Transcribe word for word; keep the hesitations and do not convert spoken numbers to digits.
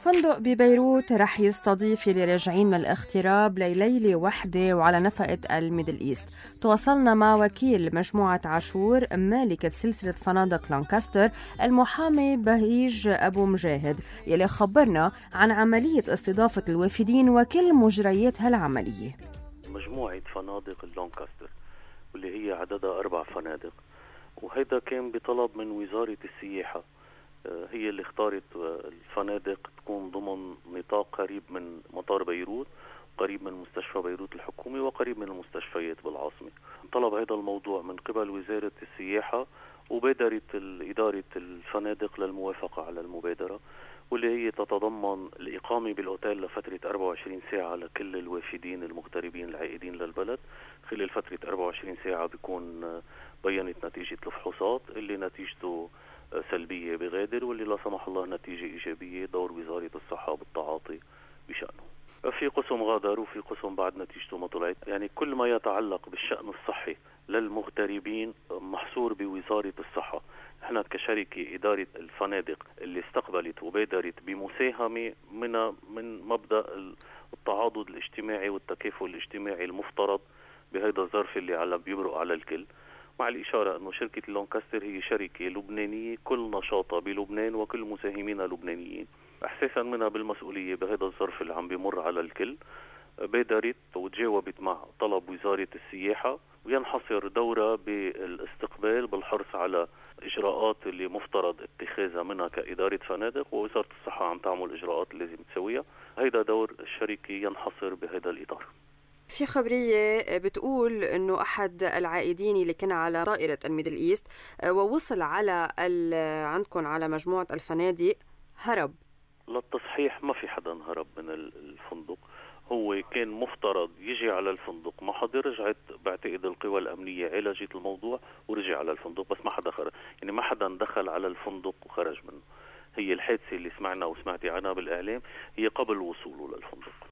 فندق ببيروت رح يستضيف اللي راجعين من الاغتراب لليلة وحدة وعلى نفقة الميدل إيست. تواصلنا مع وكيل مجموعة عاشور مالكة سلسلة فنادق لانكاستر المحامي بهيج أبو مجاهد يلي خبرنا عن عملية استضافة الوافدين وكل مجريات هالعملية. مجموعة فنادق اللانكاستر واللي هي عددها أربع فنادق، وهيدا كان بطلب من وزارة السياحة، هي اللي اختارت الفنادق تكون ضمن نطاق قريب من مطار بيروت، قريب من مستشفى بيروت الحكومي، وقريب من المستشفيات بالعاصمة. طلب هذا الموضوع من قبل وزارة السياحة، وبادرت إدارة الفنادق للموافقة على المبادرة، واللي هي تتضمن الإقامة بالأوتيل لفترة أربعة وعشرين ساعة لكل الوافدين المغتربين العائدين للبلد. خلال فترة أربعة وعشرين ساعة بيكون بينت نتيجة الفحوصات، اللي نتيجته سلبية بغادر، واللي لا سمح الله نتيجة إيجابية دور وزارة الصحة بالتعاطي بشأنه. في قسم غادر وفي قسم بعد نتيجته ما طلعت، يعني كل ما يتعلق بالشأن الصحي للمغتربين محصور بوزارة الصحة. احنا كشركة إدارة الفنادق اللي استقبلت وبادرت بمساهمة من من مبدأ التعاضد الاجتماعي والتكافل الاجتماعي المفترض بهذا الظرف اللي على بيبرق على الكل، مع الإشارة أنه شركة اللانكاستر هي شركة لبنانية كل نشاطها بلبنان وكل مساهمينها لبنانيين. إحساسا منها بالمسؤولية بهذا الظرف اللي عم بيمر على الكل، بادرت وتجاوبت مع طلب وزارة السياحة، وينحصر دورها بالاستقبال بالحرص على إجراءات اللي مفترض اتخاذها منها كإدارة فنادق، ووزارة الصحة عم تعمل إجراءات اللي لازم تسويها. هيدا دور الشركة ينحصر بهذا الإطار. في خبرية بتقول أنه أحد العائدين اللي كان على طائرة الميدل إيست ووصل على عندكم على مجموعة الفنادق هرب. للتصحيح ما في حدا هرب من الفندق، هو كان مفترض يجي على الفندق، ما حدا رجعت، بعتقد القوى الأمنية عالجت الموضوع ورجع على الفندق، بس ما حدا خرج، يعني ما حدا دخل على الفندق وخرج منه. هي الحادثة اللي سمعنا وسمعتي عنها بالإعلام هي قبل وصوله للفندق.